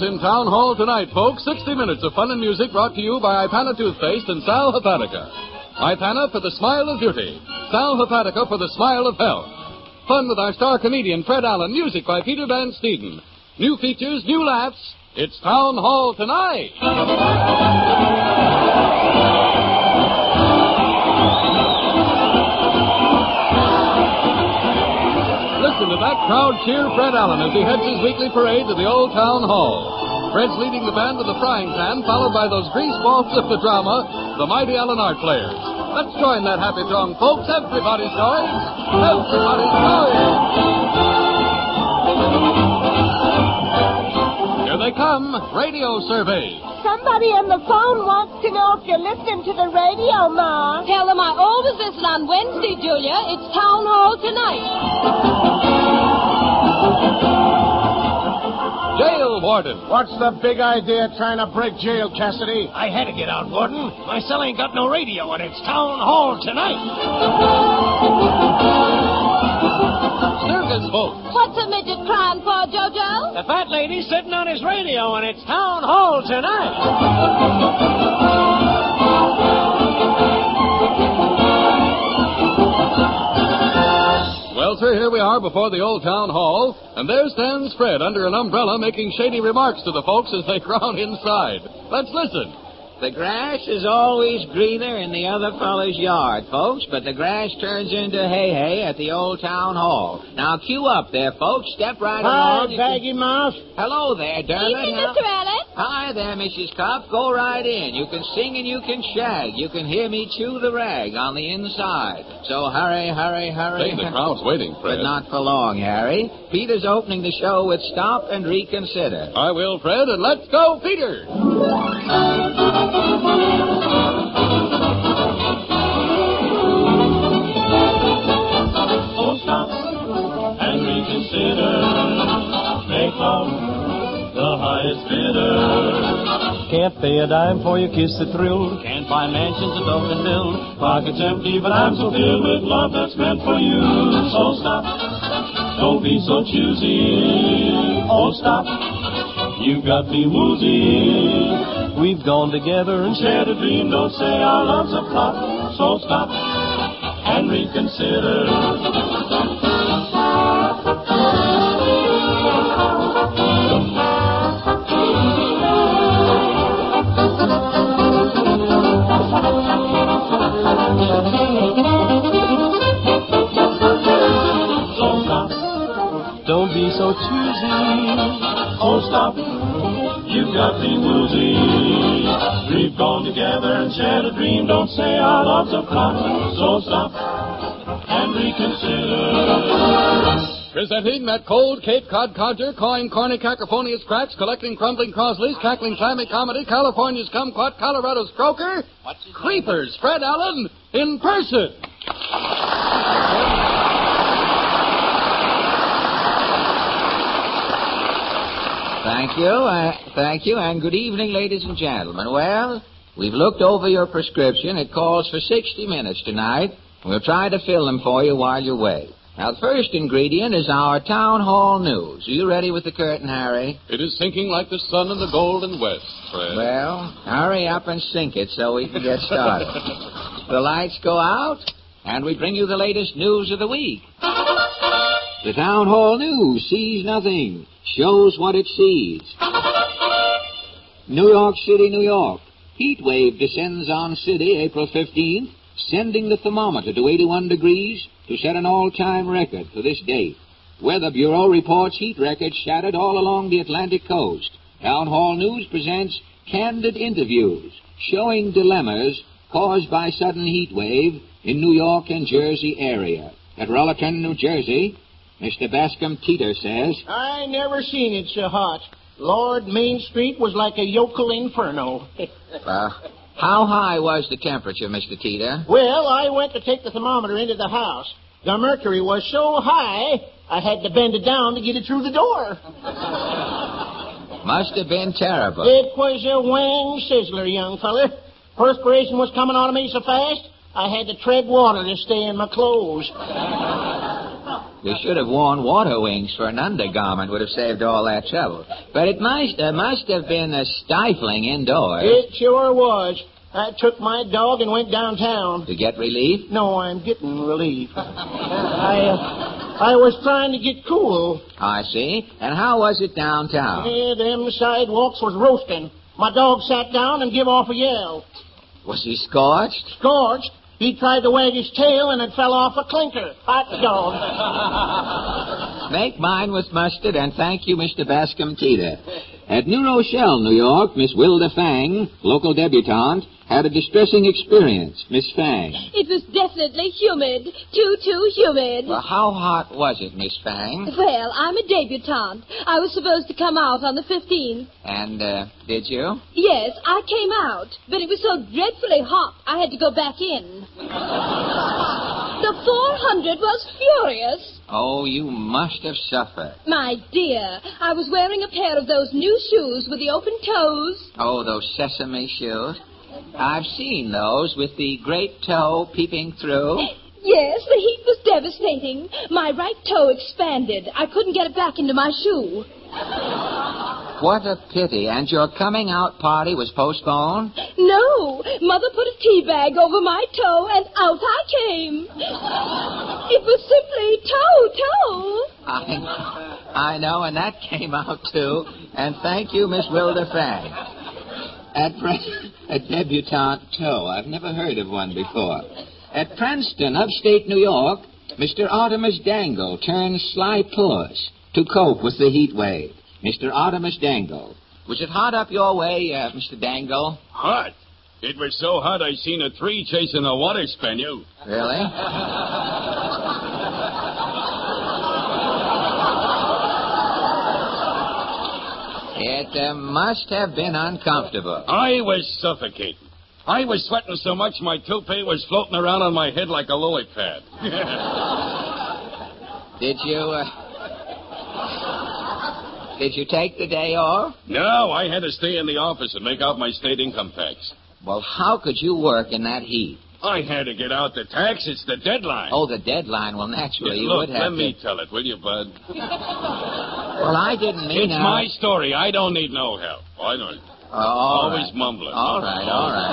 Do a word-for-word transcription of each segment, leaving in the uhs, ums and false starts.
in Town Hall tonight, folks. sixty minutes of fun and music brought to you by Ipana Toothpaste and Sal Hepatica. Ipana for the smile of beauty. Sal Hepatica for the smile of health. Fun with our star comedian Fred Allen. Music by Peter Van Steeden. New features, new laughs. It's Town Hall tonight. Listen to that crowd cheer Fred Allen as he heads his weekly parade to the old Town Hall. Fred's leading the band with the frying pan, followed by those grease balls of the drama, the mighty Allen Art Players. Let's join that happy throng, folks. Everybody's going. Everybody's going. Here they come. Radio survey. Somebody on the phone wants to know if you're listening to the radio, Ma. Tell them I always listen on Wednesday, Julia. It's Town Hall tonight. Jail Warden. What's the big idea trying to break jail, Cassidy? I had to get out, Warden. My cell ain't got no radio, and it's Town Hall tonight. Circus folks. What's a midget crying for, Jojo? The fat lady's sitting on his radio, and it's Town Hall tonight. Well, sir, here we are before the old Town Hall, and there stands Fred under an umbrella making shady remarks to the folks as they crowd inside. Let's listen. The grass is always greener in the other fellow's yard, folks, but the grass turns into hay-hay at the old Town Hall. Now, cue up there, folks. Step right Hi, along. Baggy Mouse. Hello there, Dermot. Evening, How- Mister Allen. Hi there, Missus Cuff. Go right in. You can sing and you can shag. You can hear me chew the rag on the inside. So hurry, hurry, hurry. Hey, the crowd's waiting, Fred. But not for long, Harry. Peter's opening the show with Stop and Reconsider. I will, Fred, and let's go, Peter. Oh, stop and reconsider. Make love the highest bidder. Can't pay a dime for your kiss that thrilled. Can't buy mansions that don't been filled. Pockets empty, but I'm so filled with love that's meant for you. So stop, don't be so choosy. Oh, stop, you've got me woozy. We've gone together and Shared a dream, don't say our love's a plot. So stop and reconsider. So stop, don't be so choosy. oh stop, you've got me woozy. We've gone together and shared a dream, don't say our love's a plot. So stop and reconsider. Presenting that cold Cape Cod codger, cawing corny cacophonious cracks, collecting crumbling Crosleys, cackling clammy comedy, California's kumquat, Colorado's croaker, Creepers, Fred Allen, in person. Thank you, uh, thank you, and good evening, ladies and gentlemen. Well, we've looked over your prescription. It calls for sixty minutes tonight. We'll try to fill them for you while you wait. Now, the first ingredient is our Town Hall news. Are you ready with the curtain, Harry? It is sinking like the sun in the golden west, Fred. Well, hurry up and sink it so we can get started. The lights go out, and we bring you the latest news of the week. The Town Hall news sees nothing, shows what it sees. New York City, New York. Heat wave descends on city April fifteenth, sending the thermometer to eighty-one degrees to set an all-time record for this date. Weather Bureau reports heat records shattered all along the Atlantic coast. Town Hall News presents candid interviews showing dilemmas caused by sudden heat wave in New York and Jersey area. At Rollerton, New Jersey, Mister Bascom Teeter says, I never seen it so hot. Lord, Main Street was like a yokel inferno. uh, how high was the temperature, Mister Teeter? Well, I went to take the thermometer into the house. The mercury was so high, I had to bend it down to get it through the door. Must have been terrible. It was a wang sizzler, young fella. Perspiration was coming on me so fast, I had to tread water to stay in my clothes. You should have worn water wings for an undergarment. Would have saved all that trouble. But it must, uh, must have been uh, stifling indoors. It sure was. I took my dog and went downtown. To get relief? No, I'm getting relief. I, uh, I was trying to get cool. I see. And how was it downtown? Yeah, them sidewalks was roasting. My dog sat down and give off a yell. Was he scorched? Scorched? He tried to wag his tail and it fell off a clinker. Hot dog. Make mine with mustard, and thank you, Mister Bascom Teeter. At New Rochelle, New York, Miss Wilda Fang, local debutante, had a distressing experience. Miss Fang. It was definitely humid. Too, too humid. Well, how hot was it, Miss Fang? Well, I'm a debutante. I was supposed to come out on the fifteenth. And, uh, did you? Yes, I came out. But it was so dreadfully hot, I had to go back in. The four hundred was furious. Oh, you must have suffered. My dear, I was wearing a pair of those new shoes with the open toes. Oh, those sesame shoes? I've seen those with the great toe peeping through. Yes, the heat was devastating. My right toe expanded. I couldn't get it back into my shoe. What a pity. And your coming out party was postponed? No. Mother put a tea bag over my toe, and out I came. It was simply toe, toe. I, I know, and that came out, too. And thank you, Miss Wilda Fang. At pre- a debutante toe. I've never heard of one before. At Princeton, upstate New York, Mister Artemus Dangle turned sly puss to cope with the heat wave. Mister Artemus Dangle. Was it hot up your way, uh, Mister Dangle? Hot? It was so hot I seen a tree chasing a water spaniel. Really? It uh, must have been uncomfortable. I was suffocating. I was sweating so much my toupee was floating around on my head like a lily pad. Did you, uh... Did you take the day off? No, I had to stay in the office and make out my state income tax. Well, how could you work in that heat? I had to get out the tax. It's the deadline. Oh, the deadline. Well, naturally, yeah, you look, would have let to... me tell it, will you, bud? Well, I didn't mean... It's how... my story. I don't need no help. I don't... Oh, all Always right. mumbling. All right, all right.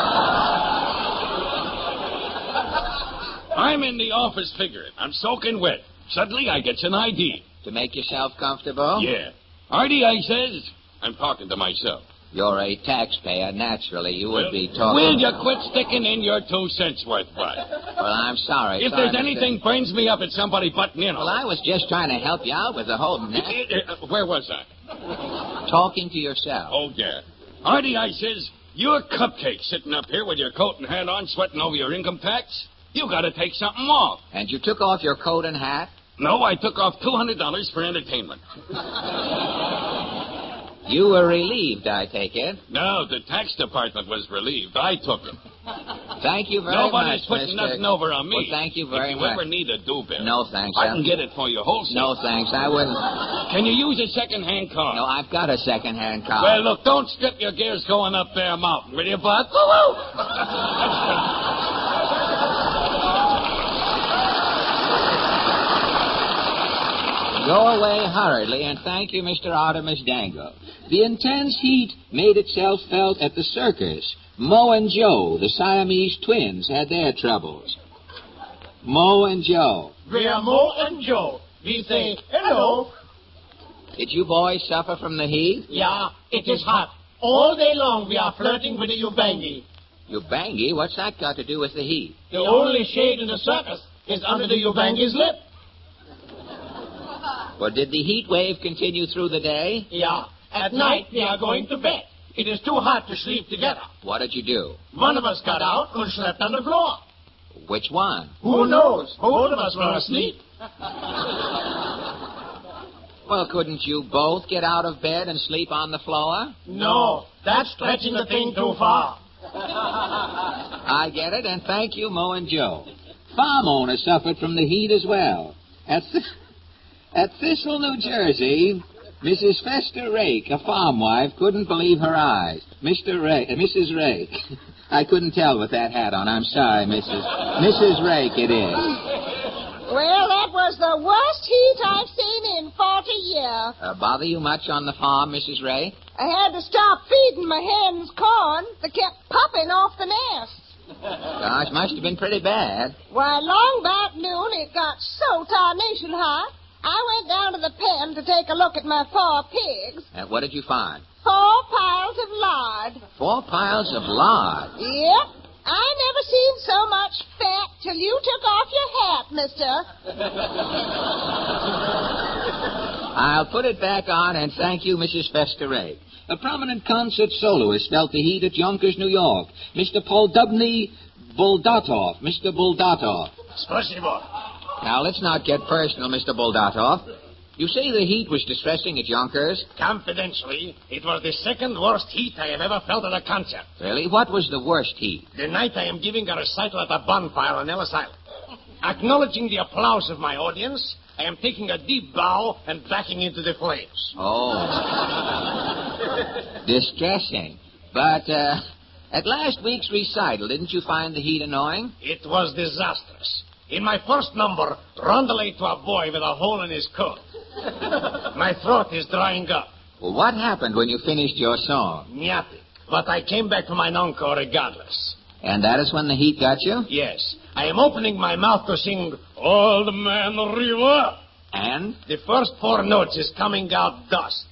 I'm in the office figuring. I'm soaking wet. Suddenly, I gets an idea. To make yourself comfortable? Yeah. Artie, I says, I'm talking to myself. You're a taxpayer. Naturally, you would Well, be talking... Will you quit sticking in your two cents worth, bud? Well, I'm sorry. If sorry, there's anything Mister burns me up, it's somebody butting in. Well, I was just trying to help you out with the whole... net. Uh, Where was I? Talking to yourself. Oh, yeah. Artie, I says, you're cupcake sitting up here with your coat and hat on, sweating over your income tax. You got to take something off. And you took off your coat and hat? No, I took off two hundred dollars for entertainment. You were relieved, I take it. No, the tax department was relieved. I took it. Thank you very Nobody's much, putting Mister nothing over on me. Well, thank you very if you much. If you ever need a do-bill. No, thanks. I I'll... can get it for you wholesale. No, thanks. I wouldn't... Can you use a second-hand car? No, I've got a second-hand car. Well, look, don't strip your gears going up there mountain, will you, bud? Woo-woo! Go away hurriedly, and thank you, Mister Artemus Dangle. The intense heat made itself felt at the circus. Mo and Joe, the Siamese twins, had their troubles. Mo and Joe. We are Mo and Joe. We say hello. Did you boys suffer from the heat? Yeah, it is hot. All day long we are flirting with the Ubangi. Ubangi? What's that got to do with the heat? The only shade in the circus is under the Ubangi's lip. Well, did the heat wave continue through the day? Yeah. At night, we are going to bed. It is too hot to sleep together. What did you do? One of us got out and slept on the floor. Which one? Who knows? Both of us were asleep. Well, couldn't you both get out of bed and sleep on the floor? No, that's stretching the thing too far. I get it, and thank you, Mo and Joe. Farm owners suffered from the heat as well. At, th- at Thistle, New Jersey, Missus Fester Rake, a farm wife, couldn't believe her eyes. Mister Rake, uh, Missus Rake. I couldn't tell with that hat on. I'm sorry, Missus Missus Rake it is. Well, that was the worst heat I've seen in forty years. Uh, bother you much on the farm, Missus Ray? I had to stop feeding my hens corn. They kept popping off the nest. Gosh, must have been pretty bad. Why, long about noon, it got so tarnation hot, I went down to the pen to take a look at my four pigs. Uh, what did you find? Four piles of lard. Four piles of lard? Yep. I never seen so much fat till you took off your hat, mister. I'll put it back on and thank you, Missus Fester-Ray. A prominent concert soloist felt the heat at Yonkers, New York. Mister Poldubny Buldatov. Mister Buldatov. Spasibo. Now, let's not get personal, Mister Buldatov. You say the heat was distressing at Yonkers? Confidentially, it was the second worst heat I have ever felt at a concert. Really? What was the worst heat? The night I am giving a recital at a bonfire on Ellis Island. Acknowledging the applause of my audience, I am taking a deep bow and backing into the flames. Oh. Distressing. But, uh, at last week's recital, didn't you find the heat annoying? It was disastrous. In my first number, Rondelay to a boy with a hole in his coat. My throat is drying up. Well, what happened when you finished your song? Nothing. But I came back to my encore regardless. And that is when the heat got you? Yes. I am opening my mouth to sing Old Man River. And? The first four notes is coming out dust.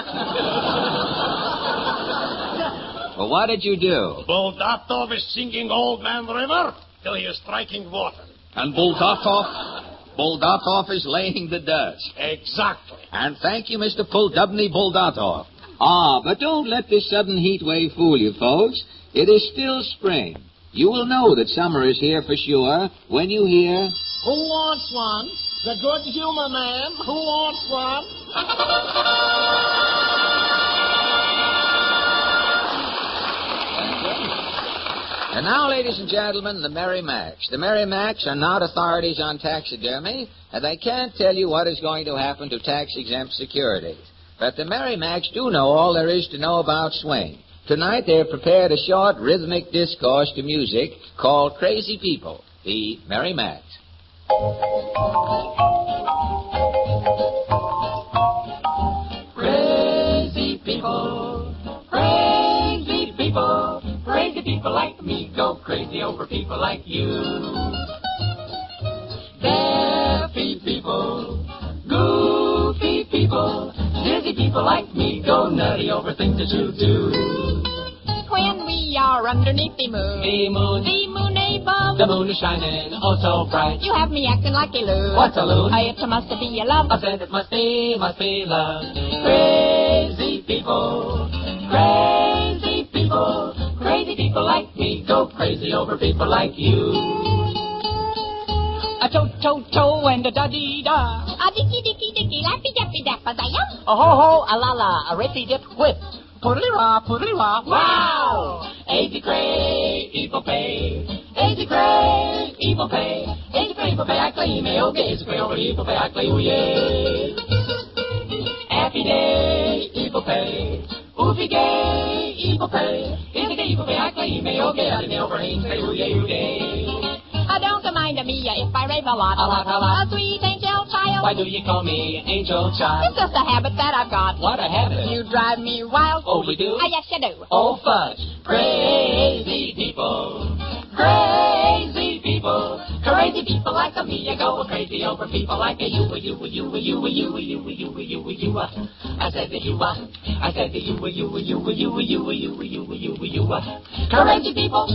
Well, what did you do? Buldatov is singing Old Man River till he is striking water. And Buldatov? Buldatov is laying the dust. Exactly. And thank you, Mister Poldubny Buldatov. Ah, but don't let this sudden heat wave fool you, folks. It is still spring. You will know that summer is here for sure when you hear... Who wants one? The good humor man. Who wants one? And now, ladies and gentlemen, the Merry Macks. The Merry Macks are not authorities on taxidermy, and they can't tell you what is going to happen to tax-exempt securities. But the Merry Macks do know all there is to know about swing. Tonight they have prepared a short rhythmic discourse to music called Crazy People, the Merry Macks. Crazy people, crazy people, crazy people like me go crazy over people like you. Daffy people, goofy people, dizzy people like me go nutty over things that you do. When we are underneath the moon, The moon, the moon above, the moon is shining oh so bright. you have me acting like a loon. What's a loon? It must be a love. I said it must be, must be love. Crazy people, crazy people, crazy people like me go crazy over people like you. A toe, toe, toe, and a da-dee-da. A dicky, dicky, dicky, lappy, dappy, dappa, daya. A ho-ho, a la-la, a rippy-dip whip. Poodly-ra, poodly-ra, Wow! Easy cray, evil pay. Easy cray, evil pay. Easy cray, evil pay, I claim me. Okay, easy cray, over evil pay, I claim, oh yeah. Happy day, evil pay. Oofy gay, evil pay. Easy gay, evil pay, I claim me. Okay, I didn't over him, say, oh yeah, oh yeah. I don't mind me if I rave a lot. A lot, a lot. A sweet angel child. Why do you call me an angel child? It's just a habit that I've got. What a habit. You drive me wild. Oh, we do? Ah, yes, you do. Oh, fudge. Crazy people. Crazy people. Crazy people like me. I go crazy over people like you, you, you, you, you, you, you, you, you, you, you. I said that you, I said that you, you, you, you, you, you, you, you, you, you. Crazy people.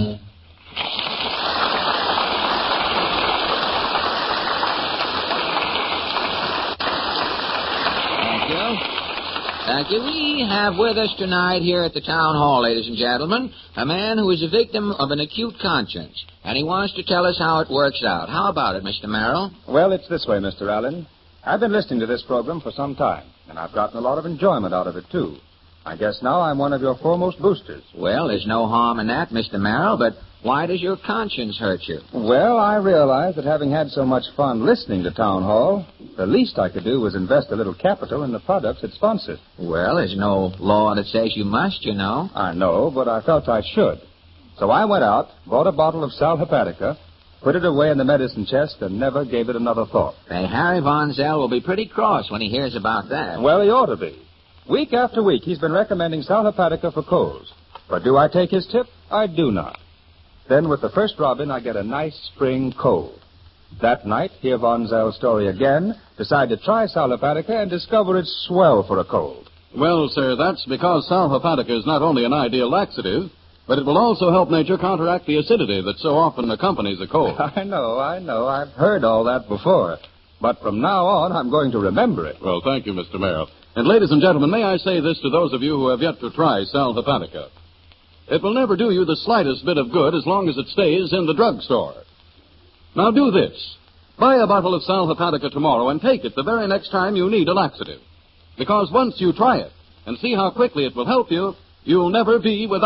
Thank you. We have with us tonight here at the town hall, ladies and gentlemen, a man who is a victim of an acute conscience, and he wants to tell us how it works out. How about it, Mister Merrill? Well, it's this way, Mister Allen. I've been listening to this program for some time, and I've gotten a lot of enjoyment out of it, too. I guess now I'm one of your foremost boosters. Well, there's no harm in that, Mister Merrill, but why does your conscience hurt you? Well, I realize that having had so much fun listening to Town Hall, the least I could do was invest a little capital in the products it sponsored. Well, there's no law that says you must, you know. I know, but I felt I should. So I went out, bought a bottle of Sal Hepatica, put it away in the medicine chest, and never gave it another thought. Hey, Harry Von Zell will be pretty cross when he hears about that. Well, he ought to be. Week after week, he's been recommending Sal Hepatica for colds. But do I take his tip? I do not. Then, with the first robin, I get a nice spring cold. That night, hear Von Zell's story again, decide to try Sal Hepatica, and discover it's swell for a cold. Well, sir, that's because Sal Hepatica is not only an ideal laxative, but it will also help nature counteract the acidity that so often accompanies a cold. I know, I know. I've heard all that before. But from now on, I'm going to remember it. Well, thank you, Mister Merrill. And ladies and gentlemen, may I say this to those of you who have yet to try Sal Hepatica. It will never do you the slightest bit of good as long as it stays in the drugstore. Now do this. Buy a bottle of Sal Hepatica tomorrow and take it the very next time you need a laxative. Because once you try it and see how quickly it will help you, you'll never be without